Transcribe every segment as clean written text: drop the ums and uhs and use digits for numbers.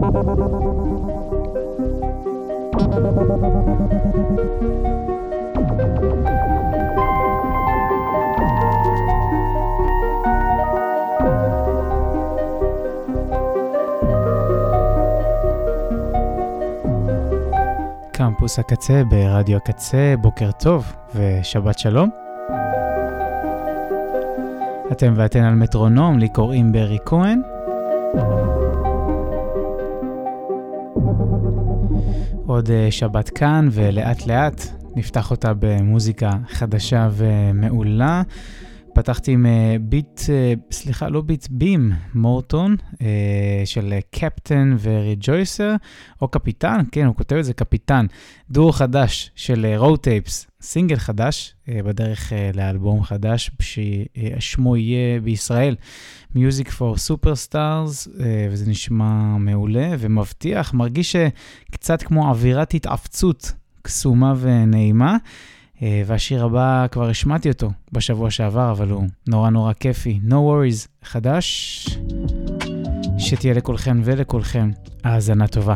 קמפוס הקצה ברדיו הקצה, בוקר טוב ושבת שלום. אתם ואתן על מטרונום, לי קוראים ברי כהן. עוד שבת כאן ולאט לאט נפתח אותה במוזיקה חדשה ומעולה. פתחתי עם בים, מורטון, של קפטן וריג'ויסר, או קפיטן, כן, הוא כותב את זה קפיטן, דור חדש של רוטייפס, סינגל חדש, בדרך לאלבום חדש, ששמו יהיה בישראל, Music for Superstars, וזה נשמע מעולה ומבטיח, מרגיש קצת כמו אווירת התעפצות, קסומה ונעימה, והשיר הבא כבר השמעתי אותו בשבוע שעבר, אבל הוא נורא כיפי. No Worries חדש, שתהיה לכולכם ולכולכם האזנה טובה.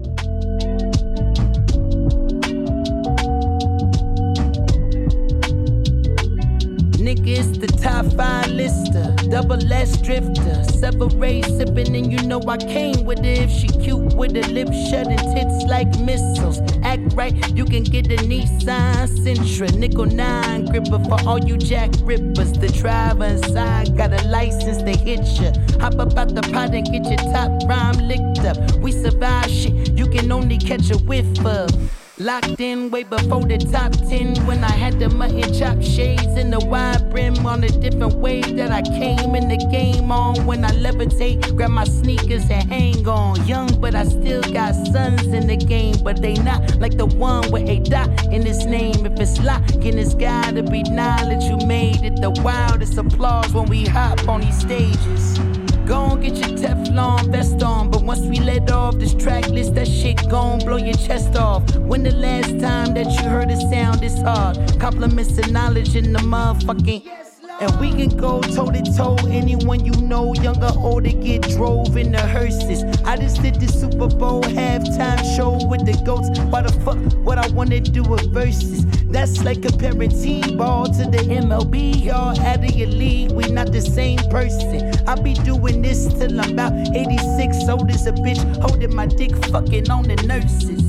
Niggas, the top 5 lister, double S drifter, separate sipping and you know I came with it. If she cute with her lips shut and tits like missiles, act right, you can get a Nissan Sentra, nickel 9 gripper for all you jack rippers. The driver inside got a license to hit ya. Hop up out the pot and get your top rhyme licked up. We survive shit, you can only catch a whiff of. Locked in way before the top 10 when I had the mutton chop shades and the wide brim on a different wave that I came in the game on. When I levitate, grab my sneakers and hang on. Young but I still got sons in the game, but they not like the one with a dot in his name. If it's locking, it's gotta be knowledge you made it. The wildest applause when we hop on these stages. Go on, get your Teflon vest on, but once we let off this track list, that shit gon' blow your chest off. When the last time that you heard a sound this hard? Compliments and knowledge in the motherfucking. And we can go toe-to-toe, anyone you know, young or old, to get drove in the hearses. I just did the Super Bowl halftime show with the GOATs. Why the fuck would I wanna do a versus? That's like comparing T-ball to the MLB. Y'all out of your league, we not the same person. I'll be doing this till I'm about 86, old as a bitch, holding my dick fucking on the nurses.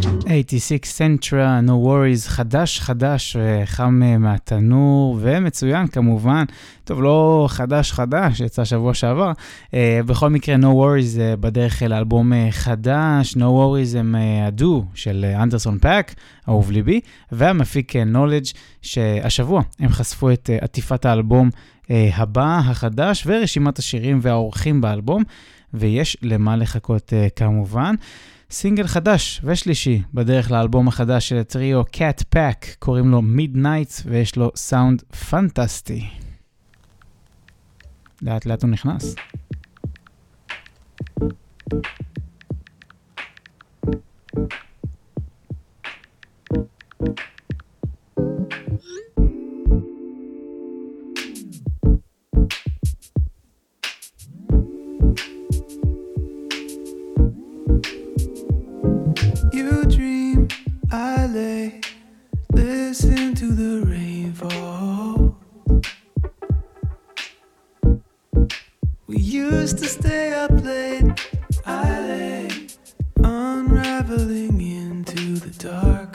86 Sentra, No Worries, חדש, חם מהתנור, ומצוין כמובן. טוב, לא חדש, יצא שבוע שעבר. בכל מקרה, No Worries בדרך לאלבום חדש. No Worries הם הדו של אנדרסון פאק, אהוב ליבי, והמפיק Knowledge, שהשבוע הם חשפו את עטיפת האלבום הבא, החדש, ורשימת השירים והאורחים באלבום, ויש למה לחכות כמובן. סינגל חדש ושלישי בדרך לאלבום החדש של הטריו Cat Pack, קוראים לו Midnight ויש לו סאונד פנטסטי. לאט לאט הוא נכנס. You dream, I lay, listen to the rain fall. We used to stay up late, I lay, unraveling into the dark.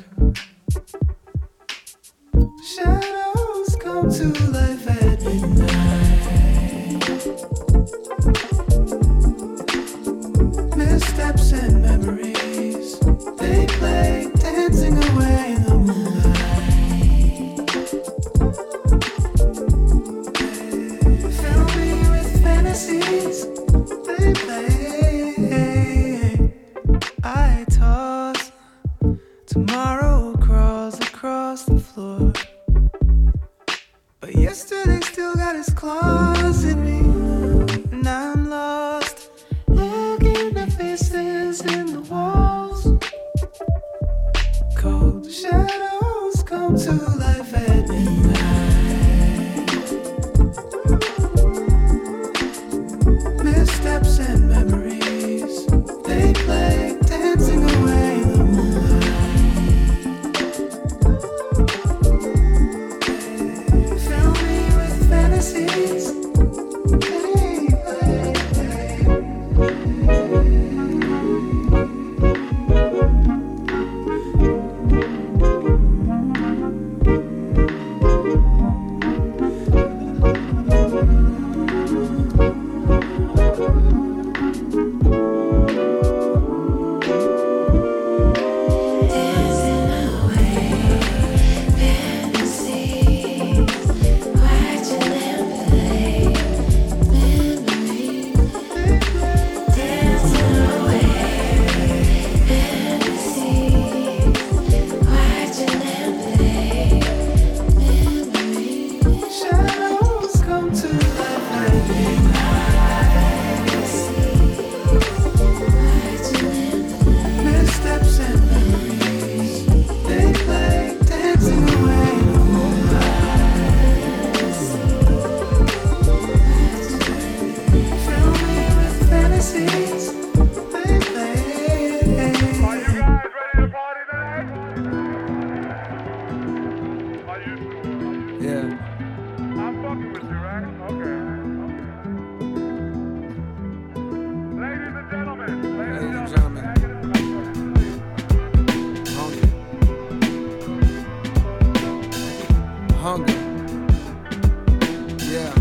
Shadows come to life at midnight. Missteps and memories, they play, dancing away in the moonlight. They fill me with fantasies, they play. I toss, tomorrow crawls across the floor. But yesterday still got its claws in me, and I'm lost, looking at faces in the walls. Cold shadows come to life at midnight. Missteps and memories, they seats, baby. Are you guys ready to party tonight? Are you? Yeah. I'm fucking with you, right? Okay. Ladies and gentlemen. Hunger. Yeah.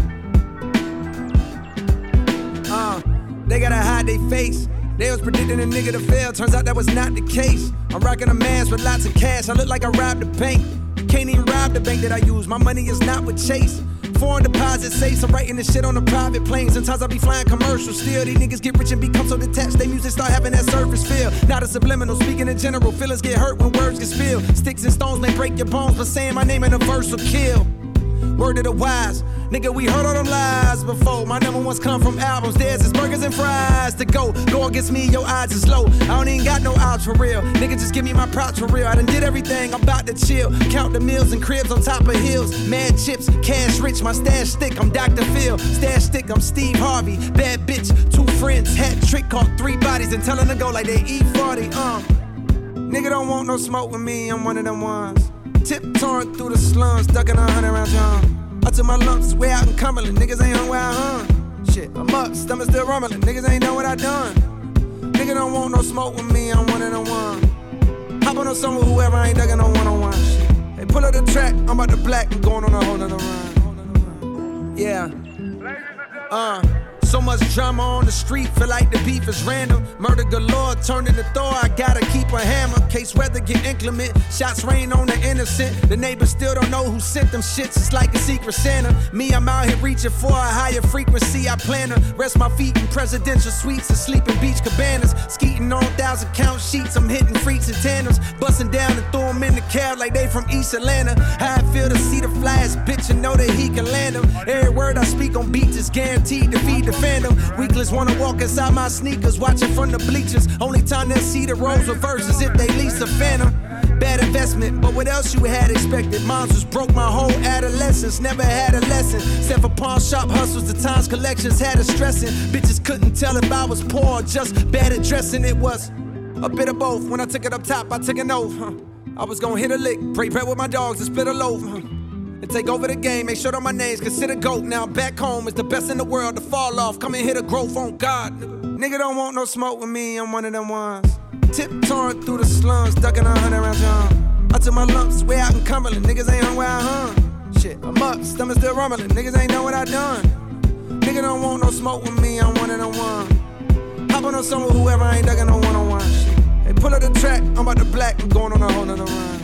They gotta hide their face. They was predicting a nigga to fail. Turns out that was not the case. I'm rocking a mask with lots of cash. I look like I robbed the bank. You can't even rob the bank that I use. My money is not with Chase. Foreign deposit safe. I'm writing this shit on a private plane. Sometimes I be flying commercial. Still, these niggas get rich and become so detached. They music start having that surface feel. Not a subliminal. Speaking in general. Feelings get hurt when words get spilled. Sticks and stones may break your bones, but saying my name in a verse will kill. Word of the wise, nigga, we heard all them lies before. My number ones come from albums, theirs is burgers and fries to go. Go against me, your odds is low. I don't even got no odds for real. Nigga, just give me my props for real. I done did everything, I'm about to chill. Count the meals and cribs on top of hills. Mad chips, cash rich, my stash stick, I'm Dr. Phil. Stash stick, I'm Steve Harvey. Bad bitch, 2 friends, hat trick, caught 3 bodies and tell them to go like they E40. Nigga don't want no smoke with me, I'm one of them ones. Tiptoeing through the slums, ducking 100 round John. I took my lumps way out in Cumberland, niggas ain't hung where I hung. Shit, I'm up, stomach still rumbling, niggas ain't know what I done. Nigga don't want no smoke with me, I'm one of them ones. Hop on a song with whoever, I ain't ducking no one-on-one shit. Hey, pull up the track, I'm about to black and going on a whole nother run. Yeah. So much drama on the street, feel like the beef is random. Murder galore, turned into Thor, I gotta keep a hammer. Case weather get inclement, shots rain on the innocent. The neighbors still don't know who sent them shits, it's like a secret Santa. Me, I'm out here reaching for a higher frequency. I plan to rest my feet in presidential suites and sleep in beach cabanas. Skeeting on 1,000 count sheets, I'm hitting freaks and tandems. Busting down and throw them in the cab like they from East Atlanta. How I feel to see the flyest bitch and know that he can land them. Every word I speak on beats is guaranteed to feed the fandom. Weaklings wanna walk inside my sneakers, watching from the bleachers. Only time they'll see the roles reverse is if they lease a phantom. Bad investment, but what else you had expected? Moms was broke my whole adolescence, never had a lesson. Except for pawn shop hustles, the times collections had us stressing. Bitches couldn't tell if I was poor or just bad at dressing. It was a bit of both. When I took it up top, I took an oath. I was gonna hit a lick, break bread with my dogs and split a loaf. And take over the game, make sure that my name's considered GOAT. Now back home is the best in the world to fall off. Come and hit a growth on God. Nigga don't want no smoke with me, I'm one of them ones. Tiptoeing through the slums, ducking 100 round John. I took my lumps way out in Cumberland, niggas ain't hung where I hung. Shit, I'm up, stomach still rumbling, niggas ain't know what I done. Nigga don't want no smoke with me, I'm one of them ones. Hop on song with whoever, I ain't ducking no one-on-one shit. Hey, pull up the track, I'm about to black, I'm going on a whole nother run.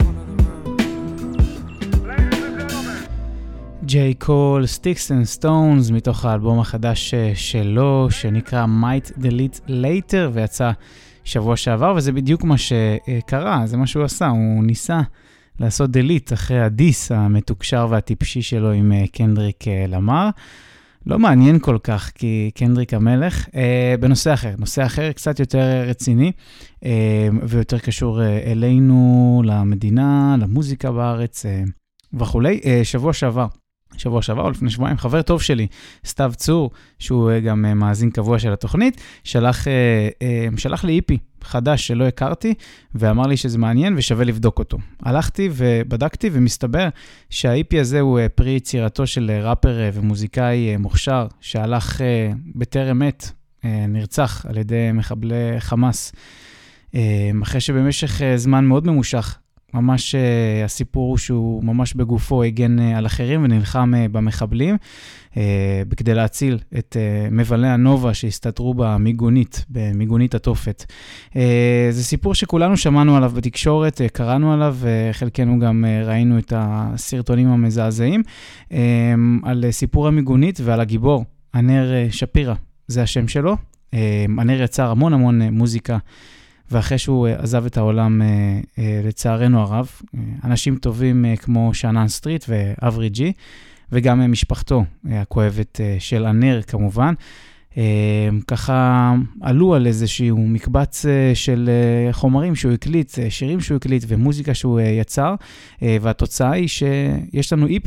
ג'יי קול, Sticks and Stones, מתוך האלבום החדש שלו, שנקרא Might Delete Later, ויצא שבוע שעבר, וזה בדיוק מה שקרה, זה מה שהוא עשה, הוא ניסה לעשות דליט אחרי הדיס המתוקשר והטיפשי שלו עם קנדריק למר. לא מעניין כל כך, כי קנדריק המלך, בנושא אחר, נושא אחר קצת יותר רציני, ויותר קשור אלינו, למדינה, למוזיקה בארץ וכולי. שבוע שעבר או לפני שבועיים, חבר טוב שלי, סתיו צור, שהוא גם מאזין קבוע של התוכנית, שלח לי איפי חדש שלא הכרתי, ואמר לי שזה מעניין ושווה לבדוק אותו. הלכתי ובדקתי, ומסתבר שהאיפי הזה הוא פרי יצירתו של ראפר ומוזיקאי מוכשר, שהלך בטרם עת, נרצח על ידי מחבלי חמאס, אחרי שבמשך זמן מאוד ממושך, ממש הסיפור הוא שהוא ממש בגופו הגן על אחרים ונלחם במחבלים, בכדי להציל את מבלי הנובה שהסתתרו במיגונית התופת. זה סיפור שכולנו שמענו עליו בתקשורת, קראנו עליו, חלקנו גם ראינו את הסרטונים המזעזעים, על סיפור המיגונית ועל הגיבור, ענר שפירא, זה השם שלו. ענר יצר המון מוזיקה, ואחרי שהוא עזב את העולם, לצערנו הרב, אנשים טובים כמו שאנן סטריט ואברי ג'י, וגם משפחתו הכואבת של ענר כמובן, ככה עלו על איזשהו מקבץ של חומרים שהוא הקליט, שירים שהוא הקליט ומוזיקה שהוא יצר, והתוצאה היא שיש לנו איפי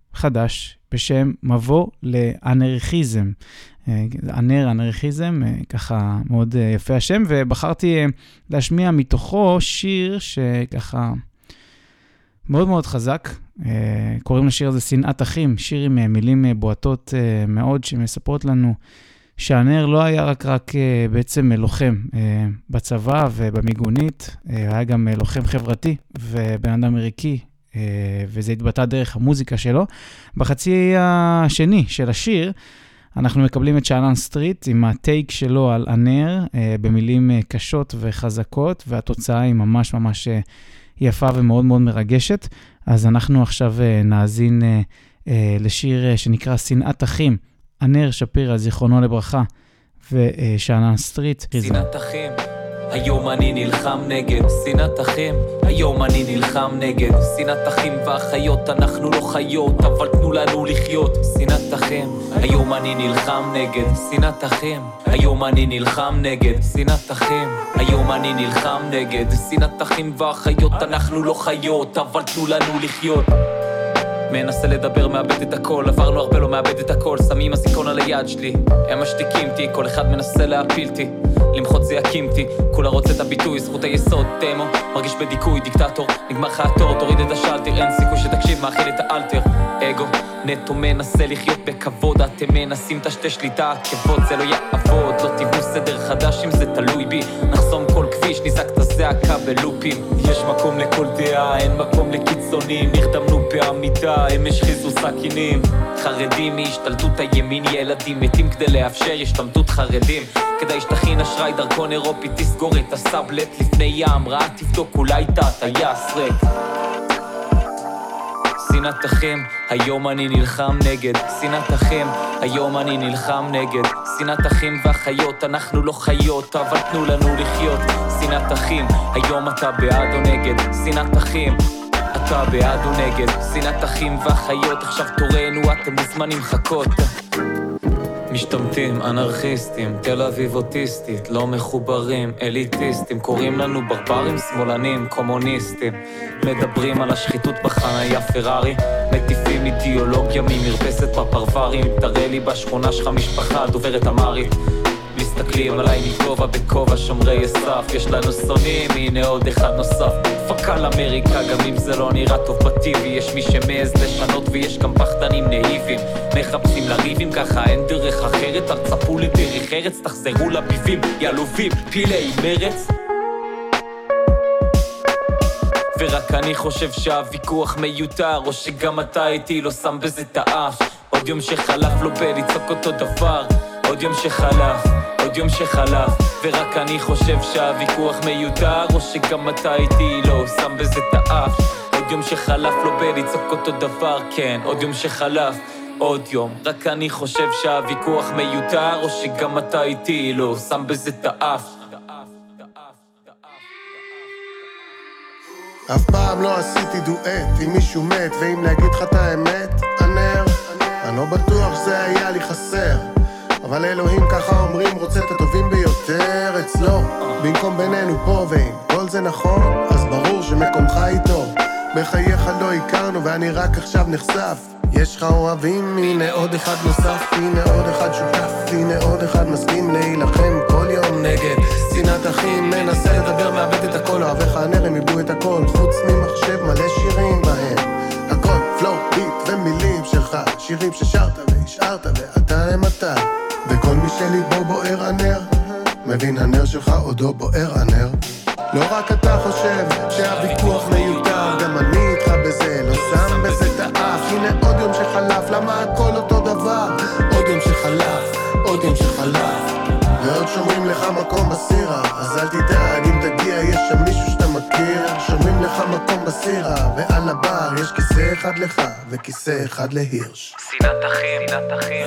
חדש בשם מבוא לאנרכיזם. אנרכיזם, ככה מאוד יפה השם, ובחרתי להשמיע מתוכו שיר שככה מאוד מאוד חזק. קוראים לשיר הזה שנאת אחים, שיר עם מילים בועטות מאוד שמספרות לנו שהנר לא היה רק בעצם לוחם בצבא ובמיגונית, היה גם לוחם חברתי ובן אדם ערכי, וזה התבטא דרך המוזיקה שלו. בחצי השני של השיר, אנחנו מקבלים את שאנן סטריט עם הטייק שלו על הנר, במילים קשות וחזקות, והתוצאה היא ממש ממש יפה ומאוד מאוד מרגשת. אז אנחנו עכשיו נאזין לשיר שנקרא שנאת אחים, הנר שפירא, זיכרונו לברכה, ושאנן סטריט. שנאת אחים, היום אני נלחם נגד שנאת אחים, היום אני נלחם נגד שנאת אחים ואחיות, אנחנו לא חיות אבל תנו לנו לחיות. שנאת אחים, היום אני נלחם נגד שנאת אחים, היום אני נלחם נגד שנאת אחים, היום אני נלחם נגד שנאת אחים ואחיות, אנחנו לא חיות אבל תנו לנו לחיות. מנסה לדבר, מאבד את הכל, עברנו הרבה, לא מאבד את הכל, שמים הסיכון על היד שלי, הם משתיקים אותי, כל אחד מנסה להפיל אותי, למחות זה יקים אותי, כולה רוצה את הביטוי, זכות היסוד, דמו, מרגיש בדיכוי, דיקטטור, נגמר לך התור, תוריד את השלטר, אין סיכוי שתקשיב, מאכיל את האלטר, אגו, נטו מנסה לחיות בכבוד, אתם מנסים תשתי שליטה, כבוד זה לא יעבוד, לא תיבנו סדר חדש אם זה תלוי בי, נחסום כל כביש, נזק את הזעקה בלופים, יש מקום לכל דעה, אין מקום לקיצונים, נרדמנו בעמידה, הם השחיזו סכינים, חרדים מהשתלטות הימין, ילדים מתים כדי לאפשר השתמטות חרדים, כדאי שתכין אשראי דרכון אירופי, תסגור את הסאבלט לפני ים, רעה תבדוק אולי טייס ריק. שנאת אחים, היום אני נלחם נגד שנאת אחים, היום אני נלחם נגד שנאת אחים ואחיות, אנחנו לא חיות אבל תנו לנו לחיות. שנאת אחים, היום אתה בעד או נגד שנאת אחים, אתה בעד או נגד שנאת אחים ואחיות, עכשיו תורנו, אתם מוזמנים חכות. משתמטים, אנרכיסטים, תל אביב אוטיסטית, לא מחוברים, אליטיסטים, קוראים לנו ברברים, שמאלנים, קומוניסטים, מדברים על השחיתות בחניה פרארי, מטיפים אידיאולוגיה ממרפסת בפרברים, תראה לי בשכונה שלך משפחה דוברת אמרית, מסתכלים עליי מגובה בכובע שומרי הסף, יש לנו שונאים, הנה עוד אחד נוסף, פקל אמריקה, גם אם זה לא נראה טוב בטיבי, יש מי שמעז לשנות ויש גם פחדנים נאיבים, מחפשים לריבים, ככה אין דרך אחרת, אל תצפו לדרך ארץ, תחזרו לביבים, ילובים, פילי מרץ. ורק אני חושב שהוויכוח מיותר, או שגם אתה איתי לא שם בזה את האף, עוד יום שחלף לא בלצעוק אותו דבר, עוד יום שחלף, עוד יום שחלף, ורק אני חושב שהוויכוח מיותר, או שגם אתה איתי לא שם בזה את האף, עוד יום שחלף לא בלצעוק אותו דבר, כן, עוד יום שחלף, עוד יום, רק אני חושב שהוויכוח מיותר, או שגם אתה איתי לא שם בזה את האף. אף פעם לא עשיתי דואט עם מישהו מת, ואם להגיד לך את האמת, הנר, אני לא בטוח שזה היה לי חסר, אבל אלוהים ככה אומרים, רוצה את הטובים ביותר אצלו, במקום בינינו פה, ואם כל זה נכון, אז ברור שמקומך איתו, בחייך לא הכרנו ואני רק עכשיו נחשף, יש לך אוהבים, הנה עוד אחד נוסף, הנה עוד אחד שותף, הנה עוד אחד מסכים להילחם כל יום נגד שנאת אחים, מנסה לדבר, מאבד את הכל, אוהביך הנר, הם איבדו את הכל, חוץ ממחשב מלא שירים בהם, הכל פלו, ביט ומילים שלך, שירים ששרת והשארת ואתה הם אתה, וכל מי שליבו בוער הנר, מבין הנר שלך עודו בוער הנר. לא רק אתה חושב שהוויכוח מיותר, גם אני איתך בזה, לא שם בזה את האף, הנה עוד יום שחלף, למה הכל אותו דבר, עוד יום שחלף, עוד יום שחלף, ועוד שומרים לך מקום בסירה, אז אל תדאג אם תגיע, יש שם מישהו שאתה מכיר, שומרים לך מקום בסירה, ועל הבר יש כיסא אחד לך וכיסא אחד להירש. שנאת אחים, שנאת אחים,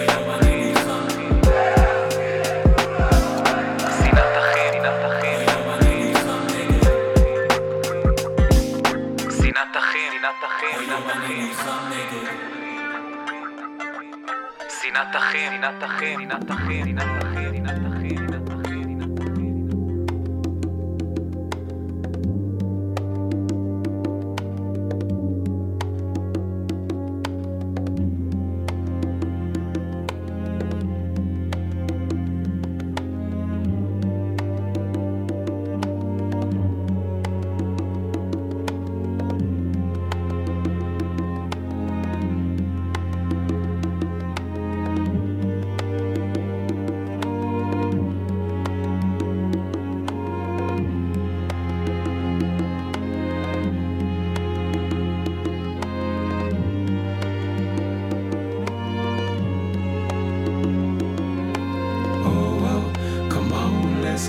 שנאת אחים, שנאת אחים, שנאת אחים, שנאת אחים, שנאת אחים.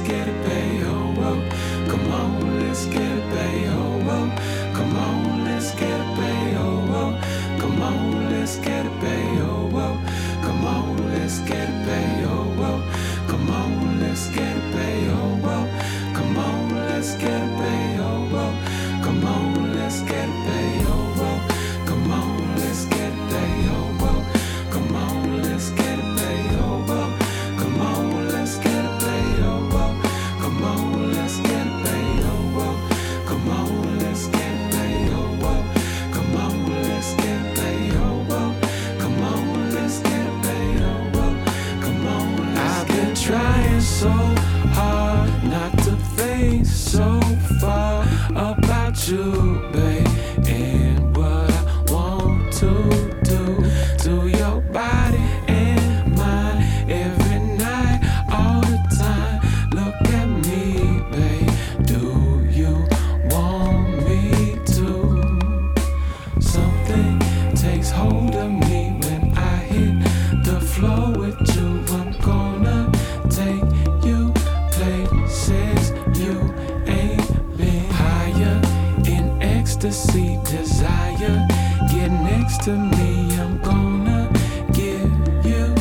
get it, babe. Oh, whoa. Come on, let's get it, babe. Oh, whoa. Come on, let's get it, babe. Oh, whoa. Come on, let's get it, babe. Oh, whoa. Come on, let's get it, babe. Oh, whoa. Come on, let's get it, babe. Oh, whoa. Come on, let's get it, babe. Oh, whoa. Come on, let's get it, babe. Oh, whoa. Come on, let's get it, babe. Oh, whoa. Come on, let's get it, babe. Oh, whoa. Come on, let's get it, babe. Oh, whoa. Come on, let's get it, babe. Oh, whoa. Come on, let's get it, babe. Oh, whoa. Come on, let's get it, babe. Oh, whoa. Come on, let's get it, babe. Oh, whoa. Come on, I've been trying so hard not to think so far about you, babe, and what I want to do to your body and mind every night, all the time. Look at me, babe, do you want me to? Something takes hold of me when I hit the floor with you. I'm gonna take you places you ain't been. Higher in ecstasy, desire. Get next to me, I'm gonna give you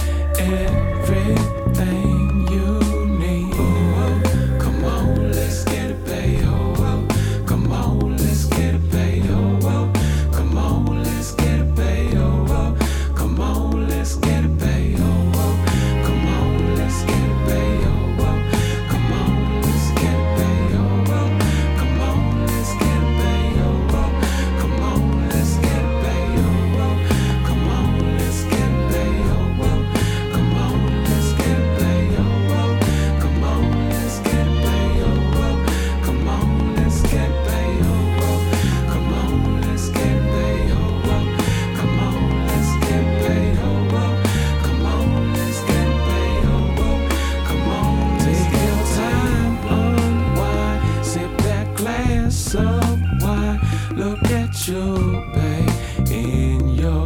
everything you need. Oh, come on, let's get it, babe. Oh, come on, let's get it, babe. Oh, come on, let's get it, babe. Oh, come on, let's get it, babe. Oh, come on, let's get it, babe. Oh, come on, let's get it, babe. Oh, come on, let's get it, babe. Oh, come on, let's get it, babe. Oh, come on, let's get it, babe. Oh, come on, let's get it, babe. Oh, come on, let's get it, babe. Oh, come on, let's get it, babe. Oh, come on, let's get it, babe. Oh, come on, let's get it, babe. Oh, come on, let's get it, babe. Oh, come on, take your time, unwind, sip that glass of wine. Look at you, babe, in your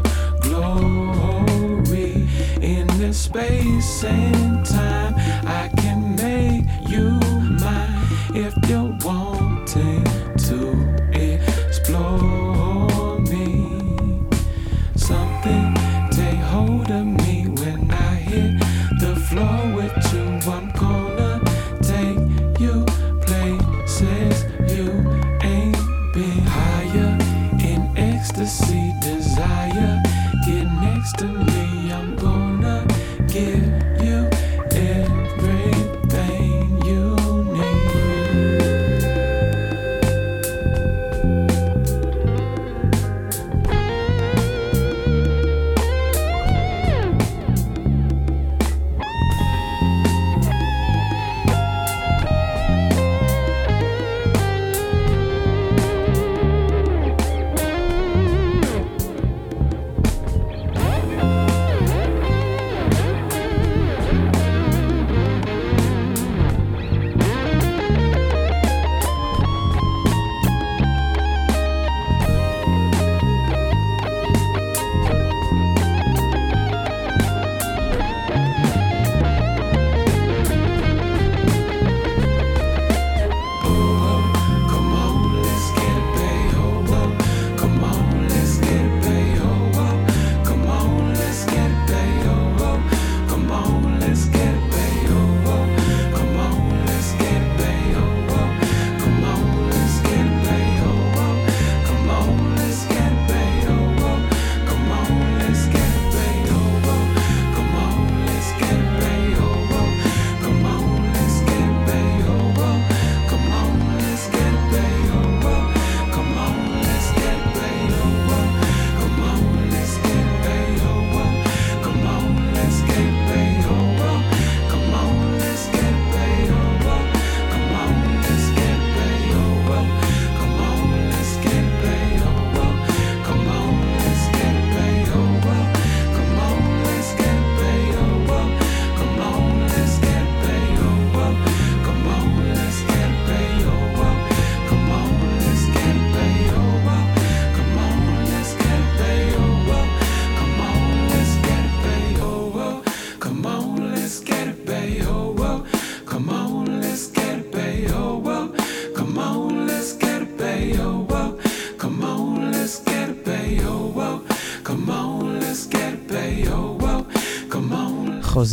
glory. In this space and time, I can make you mine if you're wanting to explore me. Something take hold of me when I hit the floor with you. I'm gonna take you places you ain't been. Higher in ecstasy, desire. Get next to me, I'm gonna give you everything you need.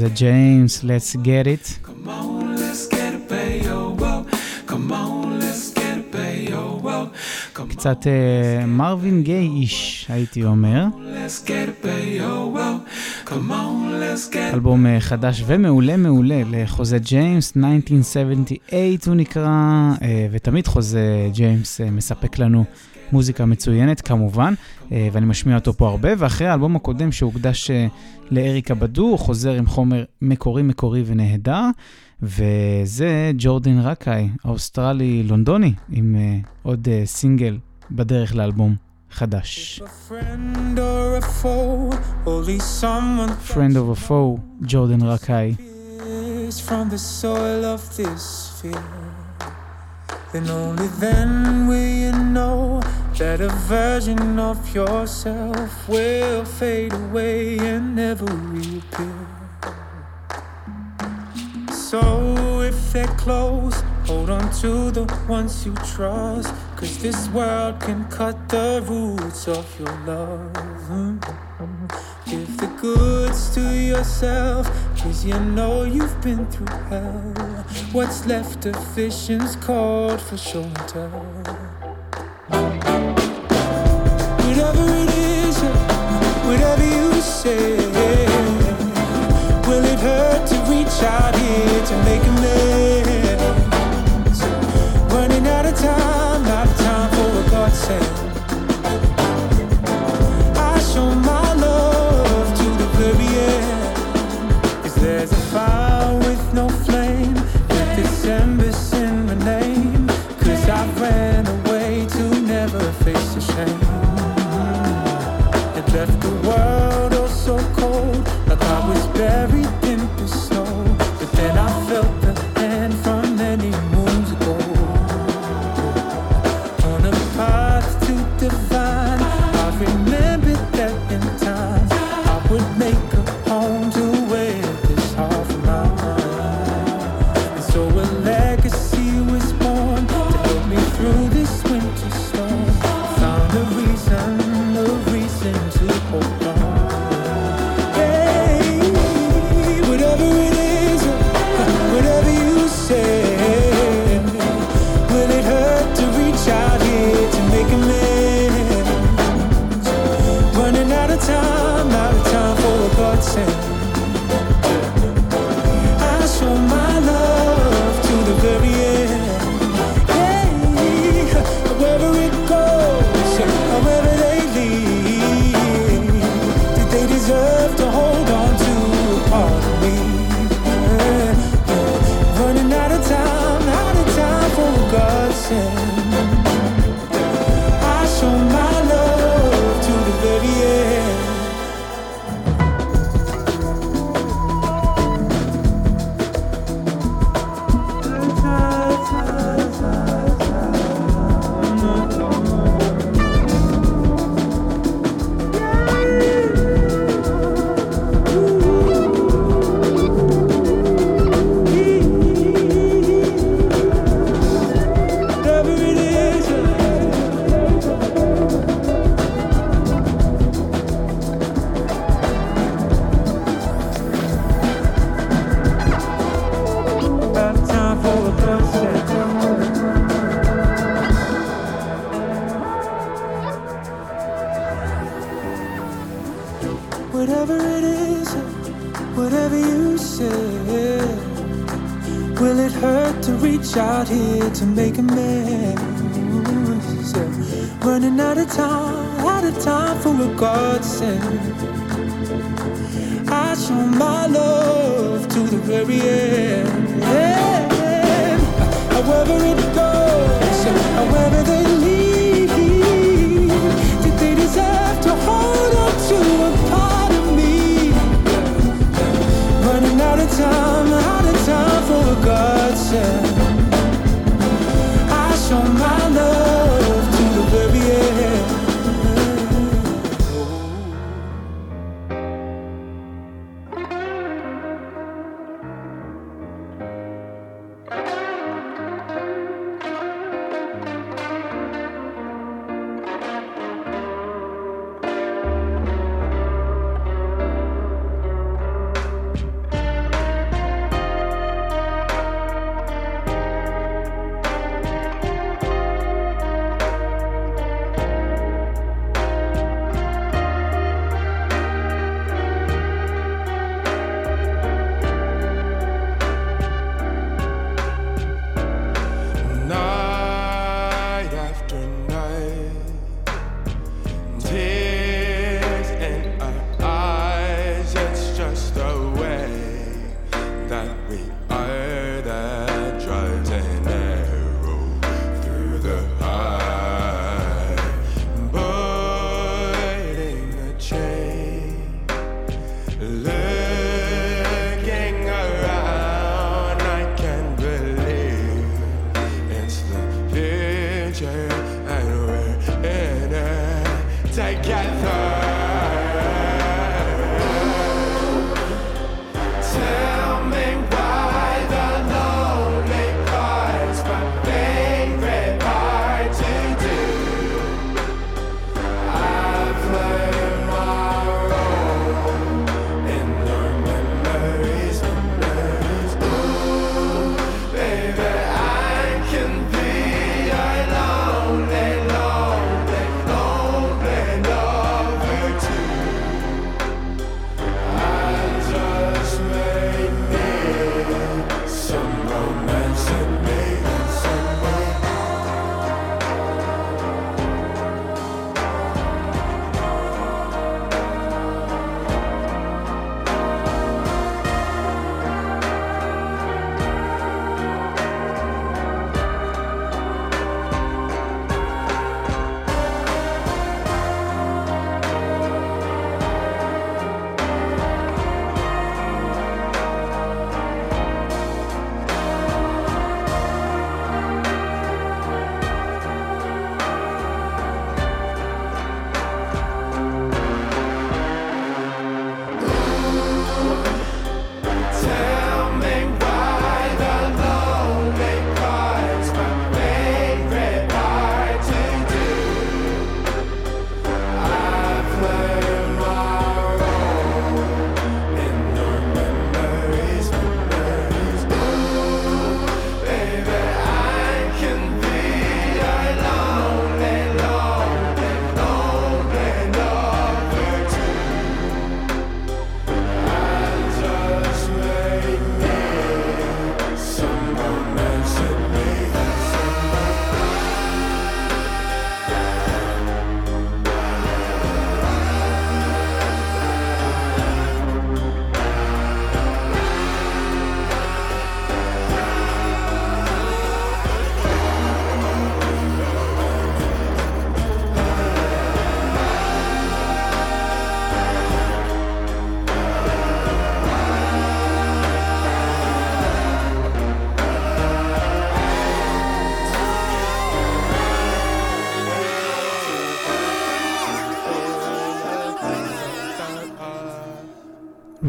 חוזה ג'יימס, Let's Get It. Come on, let's get it, baby, oh, whoa. Come on, let's get it, baby, oh, whoa. Come קצת מרווין גיי איש, הייתי אומר. let's get it, baby, oh, whoa. Come on, let's get it. אלבום חדש ומעולה מעולה לחוזה ג'יימס, 1978 הוא נקרא, ותמיד חוזה ג'יימס מספק לנו מוזיקה מצוינת כמובן, ואני משמיע אותו פה הרבה, ואחרי האלבום הקודם שהוקדש לאריקה בדו, הוא חוזר עם חומר מקורי ונהדר, וזה ג'ורדן רקאי, האוסטרלי לונדוני, עם עוד סינגל בדרך לאלבום חדש. Friend or a foe, only someone Friend of a Foe, ג'ורדן רקאי. is from the soil of this sphere. And only then will you know that a version of yourself will fade away and never reappear. So if they're close, hold on to the ones you trust, 'cause this world can cut the roots of your love. Give the goods to yourself, 'cause you know you've been through hell. What's left of visions called for show and tell. Whatever it is, whatever you say, will it hurt to reach out here to make amends? Running out of time for what God said. I show my love to the very end. If there's a fire with no flame, let this embers in my name, 'cause I ran away to never face the shame. It left the world oh so cold, like I was buried in the snow. But then I felt the hand from many moons ago. On a path to divine, I remembered that in time I would make a home to where this heart of mine. And so a legacy was born to help me through this winter storm. Found a reason to hold on. Hey, whatever it is, whatever you say, will it hurt to reach out here to make amends? Running out of time for what God said. I show my love to the very end. Hey, wherever it goes, however they lead, they deserve to hold on to a part of me. Running out of time for what God said. I show my love to the very end. Whatever it is, whatever you say, will it hurt to reach out here to make amends? Running out of time for what God said. I show my love to the very end. However it goes, however they lead, did they deserve to hold on to a part of me? Running out of time for what God said. I show my love to the very end.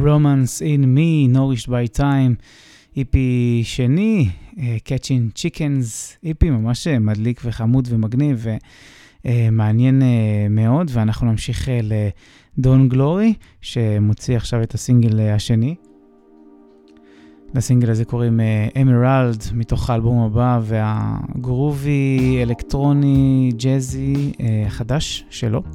Romance in Me, Nourished by Time, איפי שני, Catching Chickens, איפי ממש מדליק וחמוד ומגניב ומעניין מאוד, ואנחנו נמשיך לדון גלורי, שמוציא עכשיו את הסינגל השני. לסינגל הזה קוראים Emerald, מתוך האלבום הבא, והגרובי, אלקטרוני, ג'זי חדש שלו.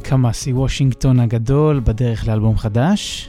קמאסי וושינגטון הגדול בדרך לאלבום חדש.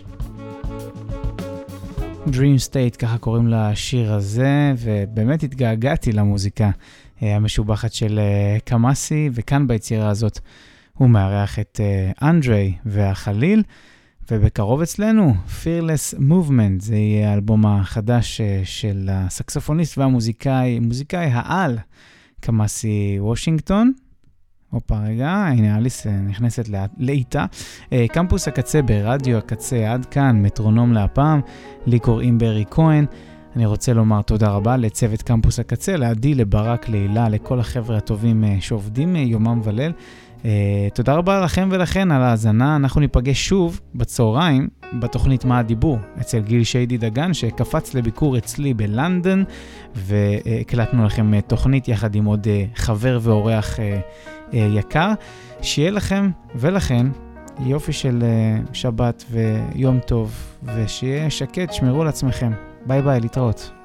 Dream State, ככה קוראים לשיר הזה, ובאמת התגעגעתי למוזיקה המשובחת של קמאסי, וכאן ביצירה הזאת הוא מארח את אנדרי והחליל, ובקרוב אצלנו, Fearless Movement, זה יהיה האלבום החדש של הסקסופוניסט והמוזיקאי, מוזיקאי העל, קמאסי וושינגטון. אופה רגע, הנה אליס נכנסת לאיתה. קמפוס הקצה ברדיו הקצה, עד כאן, מטרונום להפעם, לי קוראים ברי כהן. אני רוצה לומר תודה רבה לצוות קמפוס הקצה, לעדי, לברק, להילה, לכל החבר'ה הטובים שעובדים יומם וליל. תודה רבה לכם ולכן על ההאזנה. אנחנו ניפגש שוב בצהריים בתוכנית מה הדיבור אצל גיל שיידי דגן שקפץ לביקור אצלי בלונדון, והקלטנו לכם תוכנית יחד עם עוד חבר ואורח יקר. שיהיה לכם ולכן יופי של שבת ויום טוב, ושיהיה שקט, שמרו על עצמכם. ביי ביי, להתראות.